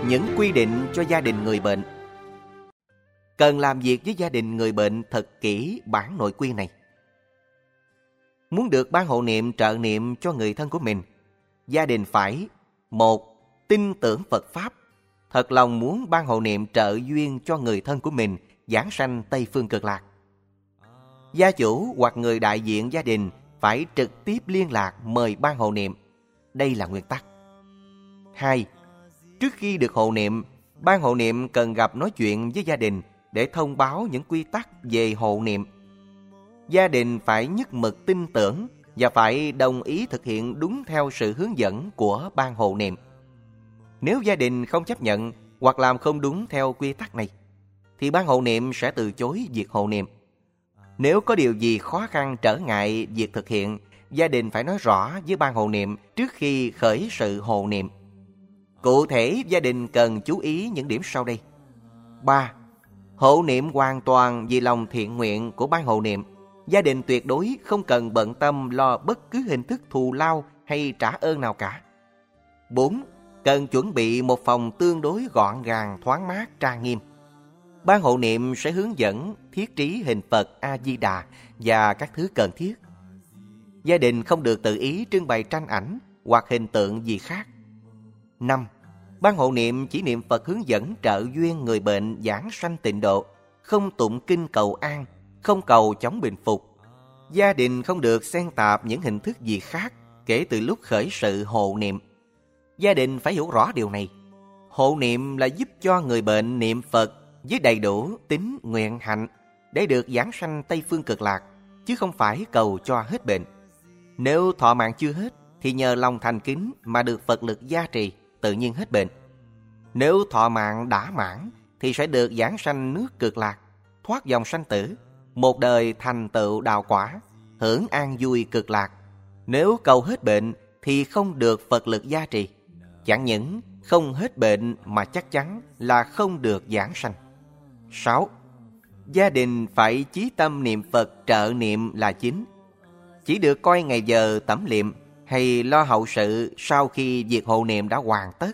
Những quy định cho gia đình người bệnh. Cần làm việc với gia đình người bệnh thật kỹ bản nội quy này. Muốn được ban hộ niệm trợ niệm cho người thân của mình, gia đình phải: 1. Tin tưởng Phật Pháp, thật lòng muốn ban hộ niệm trợ duyên cho người thân của mình giảng sanh Tây Phương Cực Lạc. Gia chủ hoặc người đại diện gia đình phải trực tiếp liên lạc mời ban hộ niệm. Đây là nguyên tắc. 2. Trước khi được hộ niệm, ban hộ niệm cần gặp nói chuyện với gia đình để thông báo những quy tắc về hộ niệm. Gia đình phải nhất mực tin tưởng và phải đồng ý thực hiện đúng theo sự hướng dẫn của ban hộ niệm. Nếu gia đình không chấp nhận hoặc làm không đúng theo quy tắc này, thì ban hộ niệm sẽ từ chối việc hộ niệm. Nếu có điều gì khó khăn trở ngại việc thực hiện, gia đình phải nói rõ với ban hộ niệm trước khi khởi sự hộ niệm. Cụ thể, gia đình cần chú ý những điểm sau đây. 3. Hộ niệm hoàn toàn vì lòng thiện nguyện của ban hộ niệm. Gia đình tuyệt đối không cần bận tâm lo bất cứ hình thức thù lao hay trả ơn nào cả. 4. Cần chuẩn bị một phòng tương đối gọn gàng, thoáng mát, trang nghiêm. Ban hộ niệm sẽ hướng dẫn thiết trí hình Phật A-di-đà và các thứ cần thiết. Gia đình không được tự ý trưng bày tranh ảnh hoặc hình tượng gì khác. 5. Ban hộ niệm chỉ niệm Phật hướng dẫn trợ duyên người bệnh giảng sanh tịnh độ, không tụng kinh cầu an, không cầu chóng bình phục. Gia đình không được xen tạp những hình thức gì khác kể từ lúc khởi sự hộ niệm. Gia đình phải hiểu rõ điều này. Hộ niệm là giúp cho người bệnh niệm Phật với đầy đủ tín nguyện hạnh để được giảng sanh Tây Phương Cực Lạc, chứ không phải cầu cho hết bệnh. Nếu thọ mạng chưa hết thì nhờ lòng thành kính mà được Phật lực gia trì, tự nhiên hết bệnh. Nếu thọ mạng đã mãn thì sẽ được giảng sanh nước Cực Lạc, thoát dòng sanh tử, một đời thành tựu đạo quả, hưởng an vui Cực Lạc. Nếu cầu hết bệnh thì không được Phật lực gia trì. Chẳng những không hết bệnh mà chắc chắn là không được giảng sanh. 6. Gia đình phải chí tâm niệm Phật trợ niệm là chính. Chỉ được coi ngày giờ tẩm liệm hay lo hậu sự sau khi việc hộ niệm đã hoàn tất.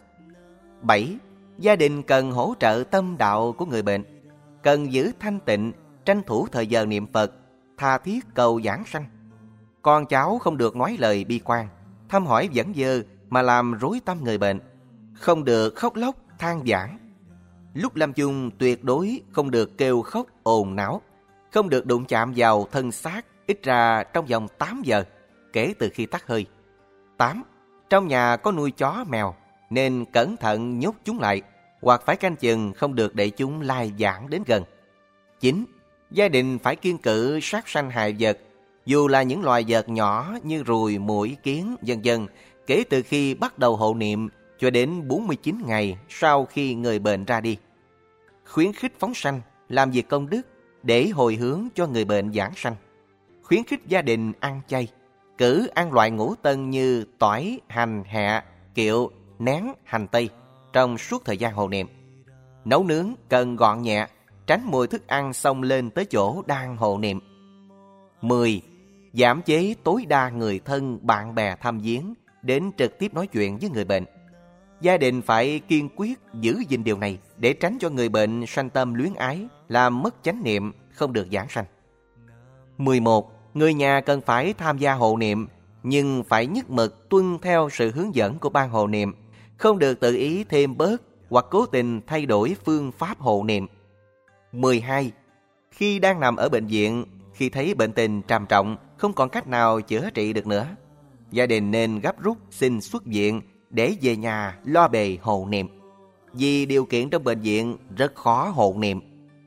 7. Gia đình cần hỗ trợ tâm đạo của người bệnh, cần giữ thanh tịnh, tranh thủ thời giờ niệm Phật, tha thiết cầu giảng sanh. Con cháu không được nói lời bi quan, thăm hỏi dẫn dơ mà làm rối tâm người bệnh, không được khóc lóc than vãn. Lúc lâm chung tuyệt đối không được kêu khóc ồn náo, không được đụng chạm vào thân xác ít ra trong vòng 8 giờ kể từ khi tắt hơi. 8. Trong nhà có nuôi chó mèo nên cẩn thận nhốt chúng lại, hoặc phải canh chừng không được để chúng lai vãng đến gần. 9. Gia đình phải kiêng cự sát sanh hại vật, dù là những loài vật nhỏ như ruồi, muỗi, kiến, vân vân, kể từ khi bắt đầu hộ niệm cho đến 49 ngày sau khi người bệnh ra đi. Khuyến khích phóng sanh, làm việc công đức để hồi hướng cho người bệnh giảng sanh. Khuyến khích gia đình ăn chay, cử ăn loại ngũ tân như tỏi, hành, hẹ, kiệu, nén, hành tây trong suốt thời gian hộ niệm. Nấu nướng cần gọn nhẹ, tránh mùi thức ăn xông lên tới chỗ đang hộ niệm. 10. Giảm chế tối đa người thân, bạn bè thăm viếng đến trực tiếp nói chuyện với người bệnh. Gia đình phải kiên quyết giữ gìn điều này để tránh cho người bệnh sanh tâm luyến ái, làm mất chánh niệm, không được giảng sanh. 11. Người nhà cần phải tham gia hộ niệm, nhưng phải nhất mực tuân theo sự hướng dẫn của ban hộ niệm, không được tự ý thêm bớt hoặc cố tình thay đổi phương pháp hộ niệm. 12. Khi đang nằm ở bệnh viện, khi thấy bệnh tình trầm trọng, không còn cách nào chữa trị được nữa, gia đình nên gấp rút xin xuất viện để về nhà lo bề hộ niệm, vì điều kiện trong bệnh viện rất khó hộ niệm.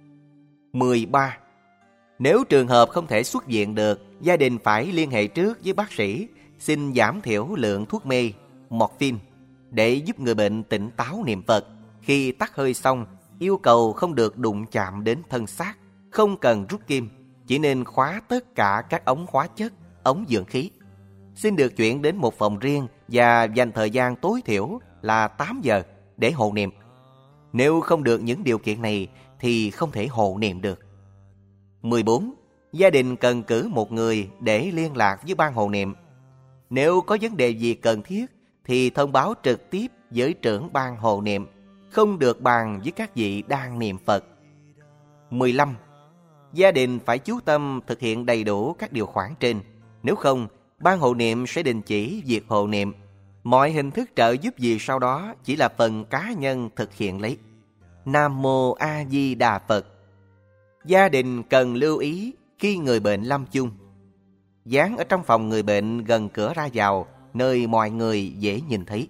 13. Nếu trường hợp không thể xuất viện được, gia đình phải liên hệ trước với bác sĩ, xin giảm thiểu lượng thuốc mê, morphine, để giúp người bệnh tỉnh táo niệm Phật. Khi tắt hơi xong, yêu cầu không được đụng chạm đến thân xác, không cần rút kim, chỉ nên khóa tất cả các ống hóa chất, ống dưỡng khí. Xin được chuyển đến một phòng riêng và dành thời gian tối thiểu là 8 giờ để hộ niệm. Nếu không được những điều kiện này thì không thể hộ niệm được. 14. Gia đình cần cử một người để liên lạc với ban hộ niệm. Nếu có vấn đề gì cần thiết thì thông báo trực tiếp với trưởng ban hộ niệm không được bàn với các vị đang niệm Phật. 15. Gia đình phải chú tâm thực hiện đầy đủ các điều khoản trên. Nếu không, ban hộ niệm sẽ đình chỉ việc hộ niệm. Mọi hình thức trợ giúp gì sau đó chỉ là phần cá nhân thực hiện lấy. Nam Mô A Di Đà Phật. Gia đình cần lưu ý khi người bệnh lâm chung. Dán ở trong phòng người bệnh gần cửa ra vào, nơi mọi người dễ nhìn thấy.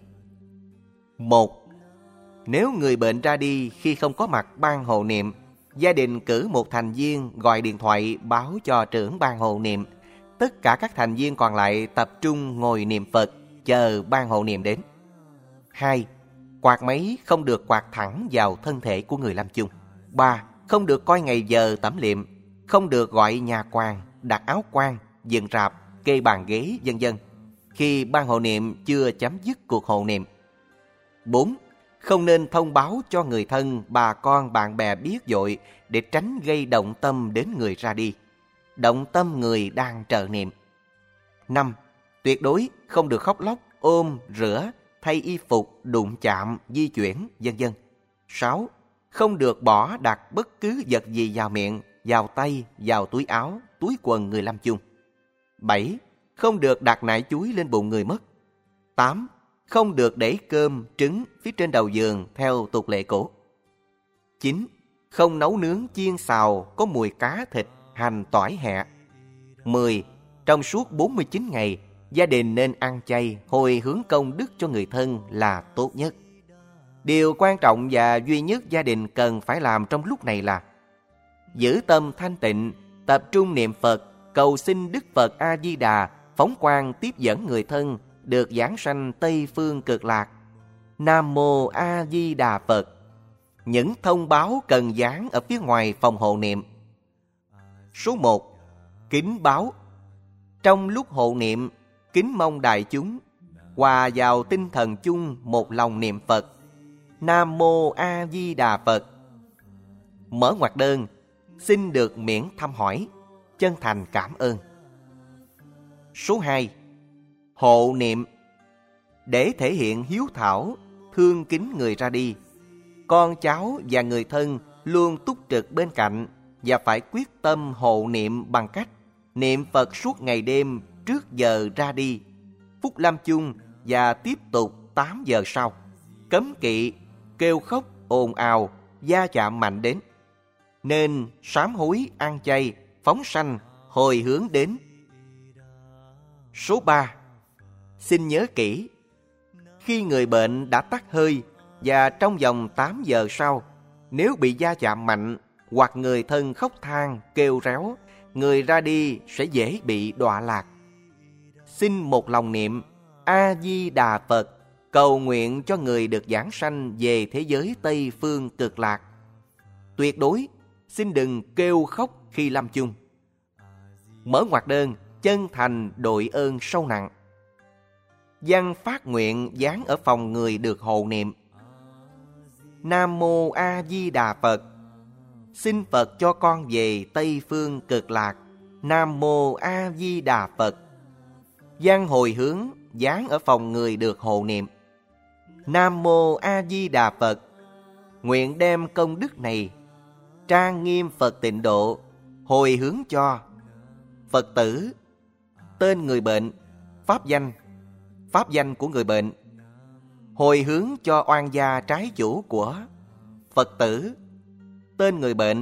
1. Nếu người bệnh ra đi khi không có mặt ban hộ niệm, gia đình cử một thành viên gọi điện thoại báo cho trưởng ban hộ niệm. Tất cả các thành viên còn lại tập trung ngồi niệm Phật, chờ ban hộ niệm đến. 2. Quạt máy không được quạt thẳng vào thân thể của người lâm chung. 3. Không được coi ngày giờ tẩm liệm, không được gọi nhà quan, đặt áo quan, dựng rạp, kê bàn ghế, vân vân khi ban hộ niệm chưa chấm dứt cuộc hộ niệm. 4. Không nên thông báo cho người thân, bà con, bạn bè biết vội để tránh gây động tâm đến người ra đi, động tâm người đang trợ niệm. 5. Tuyệt đối không được khóc lóc, ôm, rửa, thay y phục, đụng chạm, di chuyển, vân vân. 6. Không được bỏ đặt bất cứ vật gì vào miệng, vào tay, vào túi áo, túi quần người lâm chung. 7. Không được đặt nải chuối lên bụng người mất. 8. Không được để cơm, trứng phía trên đầu giường theo tục lệ cổ. 9. Không nấu nướng chiên xào có mùi cá thịt, hành, tỏi hẹ. 10. Trong suốt 49 ngày, gia đình nên ăn chay, hồi hướng công đức cho người thân là tốt nhất. Điều quan trọng và duy nhất gia đình cần phải làm trong lúc này là giữ tâm thanh tịnh, tập trung niệm Phật, cầu xin Đức Phật A-di-đà phóng quang tiếp dẫn người thân được giảng sanh Tây Phương Cực Lạc. Nam Mô A Di Đà Phật. Những thông báo cần dán ở phía ngoài phòng hộ niệm. Số 1. Kính báo. Trong lúc hộ niệm, kính mong đại chúng hòa vào tinh thần chung một lòng niệm Phật. Nam Mô A Di Đà Phật. Mở ngoặc đơn, xin được miễn thăm hỏi, chân thành cảm ơn. Số 2. Hộ niệm. Để thể hiện hiếu thảo, thương kính người ra đi, con cháu và người thân luôn túc trực bên cạnh và phải quyết tâm hộ niệm bằng cách niệm Phật suốt ngày đêm trước giờ ra đi, phút lâm chung và tiếp tục 8 giờ sau. Cấm kỵ, kêu khóc, ồn ào, va chạm mạnh đến. Nên sám hối, ăn chay, phóng sanh, hồi hướng đến. Số 3. Xin nhớ kỹ, khi người bệnh đã tắt hơi và trong vòng 8 giờ sau, nếu bị va chạm mạnh hoặc người thân khóc than, kêu réo, người ra đi sẽ dễ bị đọa lạc. Xin một lòng niệm A-di-đà Phật, cầu nguyện cho người được giảng sanh về thế giới Tây Phương Cực Lạc. Tuyệt đối xin đừng kêu khóc khi lâm chung. Mở ngoặc đơn, chân thành đội ơn sâu nặng. Văn phát nguyện dán ở phòng người được hộ niệm. Nam Mô A Di Đà Phật. Xin Phật cho con về Tây Phương Cực Lạc. Nam Mô A Di Đà Phật. Văn hồi hướng dán ở phòng người được hộ niệm. Nam Mô A Di Đà Phật. Nguyện đem công đức này trang nghiêm Phật tịnh độ, hồi hướng cho Phật tử, tên người bệnh, pháp danh của người bệnh, hồi hướng cho oan gia trái chủ của Phật tử, tên người bệnh,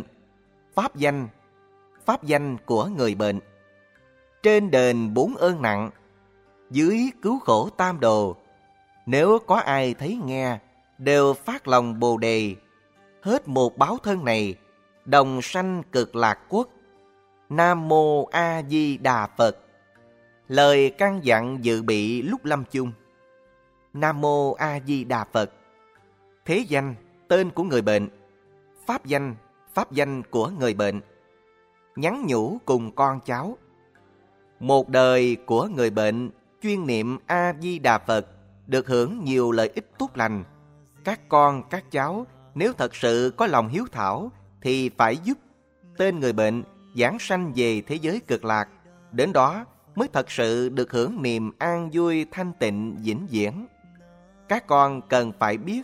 pháp danh của người bệnh. Trên đền 4 ơn nặng, dưới cứu khổ tam đồ, nếu có ai thấy nghe, đều phát lòng Bồ Đề, hết một báo thân này, đồng sanh Cực Lạc Quốc. Nam Mô A Di Đà Phật. Lời căn dặn dự bị lúc lâm chung. Nam Mô A Di Đà Phật. Thế danh, tên của người bệnh, pháp danh của người bệnh. Nhắn nhủ cùng con cháu. Một đời của người bệnh chuyên niệm A Di Đà Phật được hưởng nhiều lợi ích tốt lành. Các con, các cháu nếu thật sự có lòng hiếu thảo thì phải giúp tên người bệnh giảng sanh về thế giới Cực Lạc. Đến đó mới thật sự được hưởng niềm an vui thanh tịnh vĩnh viễn. Các con cần phải biết,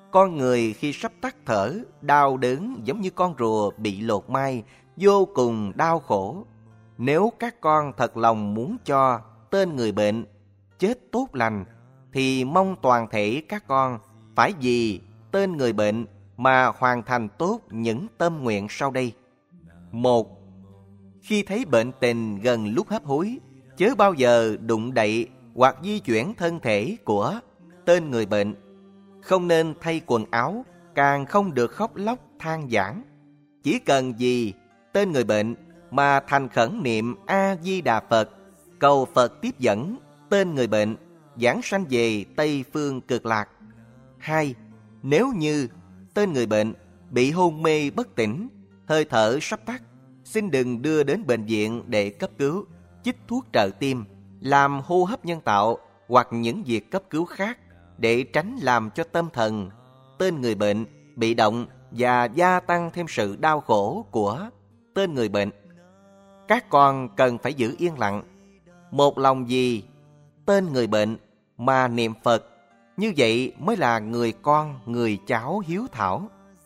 Con người khi sắp tắt thở, đau đớn giống như con rùa bị lột mai, vô cùng đau khổ. Nếu các con thật lòng muốn cho tên người bệnh chết tốt lành, thì mong toàn thể các con phải vì tên người bệnh mà hoàn thành tốt những tâm nguyện sau đây. 1. Khi thấy bệnh tình gần lúc hấp hối, chớ bao giờ đụng đậy hoặc di chuyển thân thể của tên người bệnh. Không nên thay quần áo, càng không được khóc lóc than vãn. Chỉ cần vì tên người bệnh mà thành khẩn niệm A-di-đà Phật, cầu Phật tiếp dẫn tên người bệnh giảng sanh về Tây Phương Cực Lạc. 2. Nếu như tên người bệnh bị hôn mê bất tỉnh, hơi thở sắp tắt, xin đừng đưa đến bệnh viện để cấp cứu, chích thuốc trợ tim, làm hô hấp nhân tạo hoặc những việc cấp cứu khác để tránh làm cho tâm thần tên người bệnh bị động và gia tăng thêm sự đau khổ của tên người bệnh. Các con cần phải giữ yên lặng, một lòng vì tên người bệnh mà niệm Phật. Như vậy mới là người con, người cháu hiếu thảo.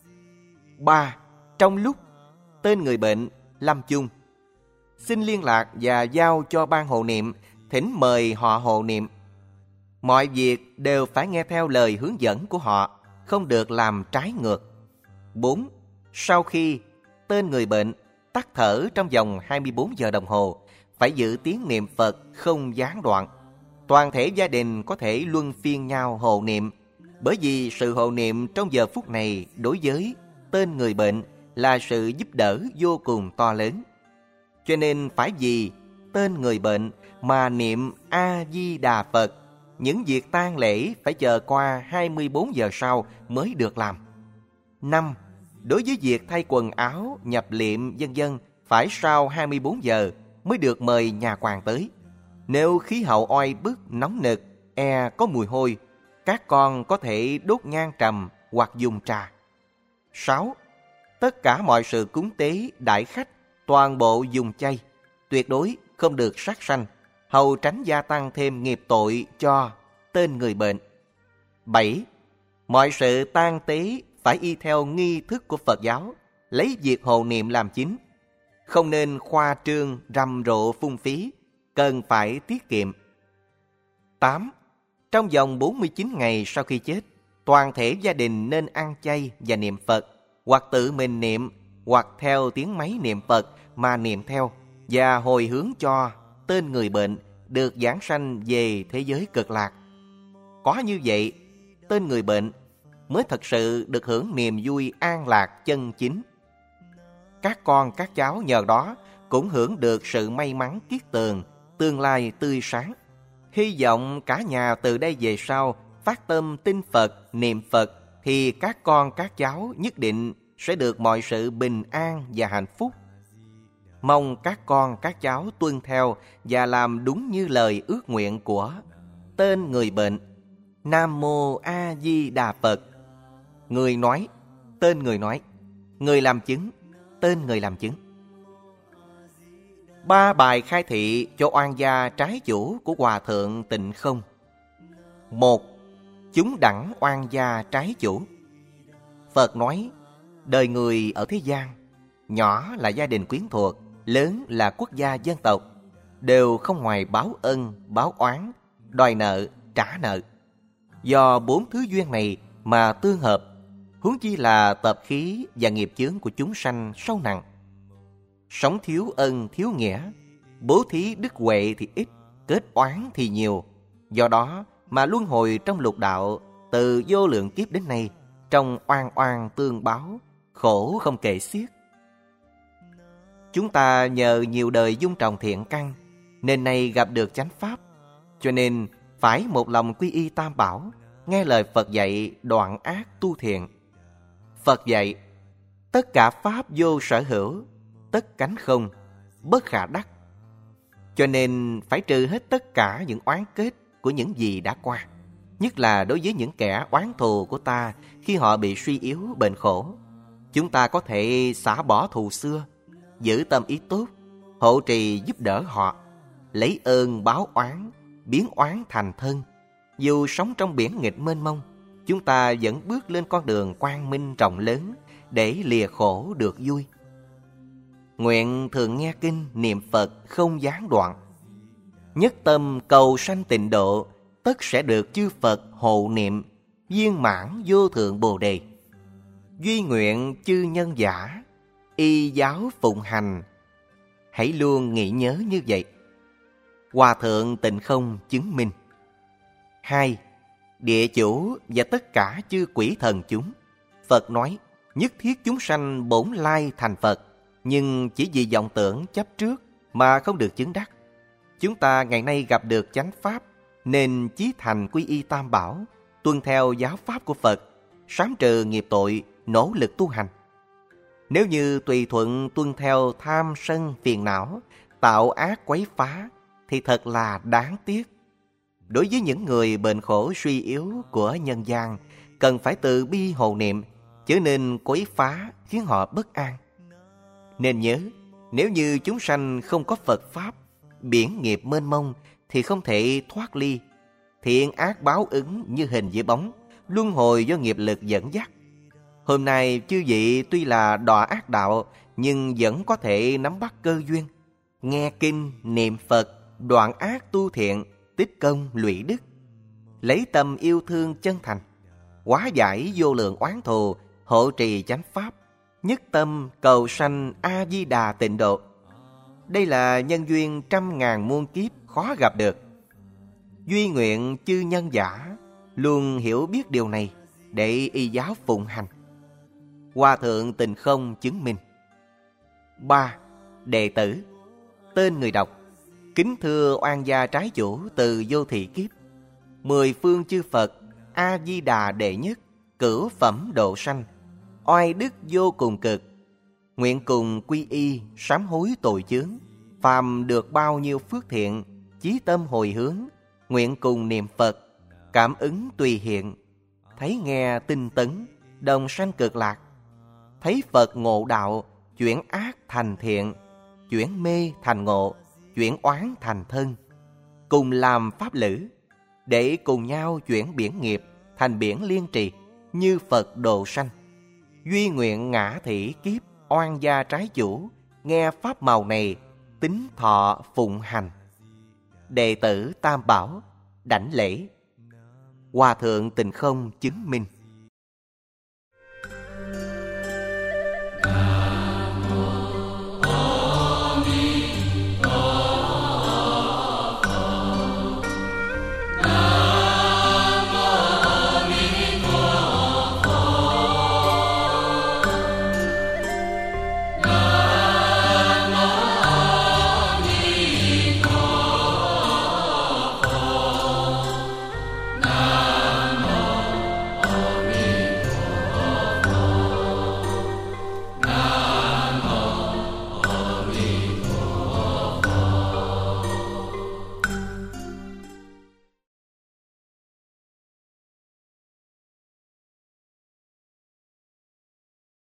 3. Trong lúc tên người bệnh lâm chung, xin liên lạc và giao cho ban hộ niệm, thỉnh mời họ hộ niệm. Mọi việc đều phải nghe theo lời hướng dẫn của họ, không được làm trái ngược. 4. Sau khi tên người bệnh tắt thở trong vòng 24 giờ đồng hồ, phải giữ tiếng niệm Phật không gián đoạn. Toàn thể gia đình có thể luân phiên nhau hộ niệm, bởi vì sự hộ niệm trong giờ phút này đối với tên người bệnh là sự giúp đỡ vô cùng to lớn. Cho nên phải vì tên người bệnh mà niệm A-di-đà Phật. Những việc tang lễ phải chờ qua 24 giờ sau mới được làm. 5. Đối với việc thay quần áo, nhập liệm vân vân phải sau 24 giờ mới được mời nhà quan tới. Nếu khí hậu oi bức, nóng nực, có mùi hôi, các con có thể đốt nhang trầm hoặc dùng trà. 6. Tất cả mọi sự cúng tế, đãi khách, toàn bộ dùng chay, tuyệt đối không được sát sanh, hầu tránh gia tăng thêm nghiệp tội cho tên người bệnh. 7. Mọi sự tang tế phải y theo nghi thức của Phật giáo, lấy việc hộ niệm làm chính. Không nên khoa trương, rầm rộ phung phí, cần phải tiết kiệm. 8. Trong vòng 49 ngày sau khi chết, toàn thể gia đình nên ăn chay và niệm Phật, hoặc tự mình niệm, hoặc theo tiếng máy niệm Phật mà niệm theo, và hồi hướng cho tên người bệnh được giảng sanh về thế giới cực lạc. Có như vậy, tên người bệnh mới thật sự được hưởng niềm vui an lạc chân chính. Các con các cháu nhờ đó cũng hưởng được sự may mắn kiết tường, tương lai tươi sáng. Hy vọng cả nhà từ đây về sau phát tâm tin Phật, niệm Phật, thì các con các cháu nhất định sẽ được mọi sự bình an và hạnh phúc. Mong các con các cháu tuân theo và làm đúng như lời ước nguyện của tên người bệnh. Nam Mô A Di Đà Phật. Người nói, tên người nói. Người làm chứng, tên người làm chứng. 3 bài khai thị cho oan gia trái chủ của Hòa Thượng Tịnh Không. 1. Chúng đẳng oan gia trái chủ. Phật nói, đời người ở thế gian, nhỏ là gia đình quyến thuộc, lớn là quốc gia dân tộc, đều không ngoài báo ân, báo oán, đòi nợ, trả nợ. Do 4 thứ duyên này mà tương hợp, huống chi là tập khí và nghiệp chướng của chúng sanh sâu nặng. Sống thiếu ân thiếu nghĩa, bố thí đức huệ thì ít, kết oán thì nhiều. Do đó mà luân hồi trong lục đạo từ vô lượng kiếp đến nay, trong oan oan tương báo, khổ không kể xiết. Chúng ta nhờ nhiều đời dung trồng thiện căn, nên nay gặp được chánh pháp, cho nên phải một lòng quy y Tam Bảo, nghe lời Phật dạy đoạn ác tu thiện. Phật dạy, tất cả pháp vô sở hữu, tất cánh không, bất khả đắc. Cho nên phải trừ hết tất cả những oán kết của những gì đã qua, nhất là đối với những kẻ oán thù của ta khi họ bị suy yếu bệnh khổ. Chúng ta có thể xả bỏ thù xưa, giữ tâm ý tốt, hộ trì giúp đỡ họ, lấy ơn báo oán, biến oán thành thân. Dù sống trong biển nghịch mênh mông, chúng ta vẫn bước lên con đường quang minh rộng lớn để lìa khổ được vui. Nguyện thường nghe kinh niệm Phật không gián đoạn, nhất tâm cầu sanh tịnh độ, tất sẽ được chư Phật hộ niệm, viên mãn vô thượng Bồ đề. Duy nguyện chư nhân giả, y giáo phụng hành. Hãy luôn nghĩ nhớ như vậy. Hòa thượng Tịnh Không chứng minh. 2. Địa chủ và tất cả chư quỷ thần chúng. Phật nói, nhất thiết chúng sanh bổn lai thành Phật, nhưng chỉ vì vọng tưởng chấp trước mà không được chứng đắc. Chúng ta ngày nay gặp được chánh pháp, nên chí thành quy y Tam Bảo, tuân theo giáo pháp của Phật, sám trừ nghiệp tội, nỗ lực tu hành. Nếu như tùy thuận tuân theo tham sân phiền não, tạo ác quấy phá, thì thật là đáng tiếc. Đối với những người bệnh khổ suy yếu của nhân gian, cần phải từ bi hộ niệm, chứ nên quấy phá khiến họ bất an. Nên nhớ, nếu như chúng sanh không có Phật Pháp, biển nghiệp mênh mông, thì không thể thoát ly. Thiện ác báo ứng như hình với bóng, luân hồi do nghiệp lực dẫn dắt. Hôm nay chư vị tuy là đọa ác đạo, nhưng vẫn có thể nắm bắt cơ duyên, nghe kinh, niệm Phật, đoạn ác tu thiện, tích công lụy đức. Lấy tâm yêu thương chân thành, hóa giải vô lượng oán thù, hộ trì chánh pháp, nhất tâm cầu sanh A-di-đà tịnh độ. Đây là nhân duyên trăm ngàn muôn kiếp khó gặp được. Duy nguyện chư nhân giả luôn hiểu biết điều này để y giáo phụng hành. Hòa thượng Tịnh Không chứng minh. 3. Đệ tử. Tên người đọc: kính thưa oan gia trái chủ từ vô thị kiếp, 10 phương chư Phật, A-di-đà đệ nhất, cửu phẩm độ sanh, oai đức vô cùng cực. Nguyện cùng quy y, sám hối tội chướng, phàm được bao nhiêu phước thiện, chí tâm hồi hướng. Nguyện cùng niệm Phật, cảm ứng tùy hiện, thấy nghe tinh tấn, đồng sanh cực lạc. Thấy Phật ngộ đạo, chuyển ác thành thiện, chuyển mê thành ngộ, chuyển oán thành thân. Cùng làm pháp lữ, để cùng nhau chuyển biển nghiệp thành biển liên trì, như Phật độ sanh. Duy nguyện ngã thị kiếp oan gia trái chủ, nghe pháp màu này, tín thọ phụng hành. Đệ tử Tam Bảo đảnh lễ. Hòa thượng Tịnh Không chứng minh.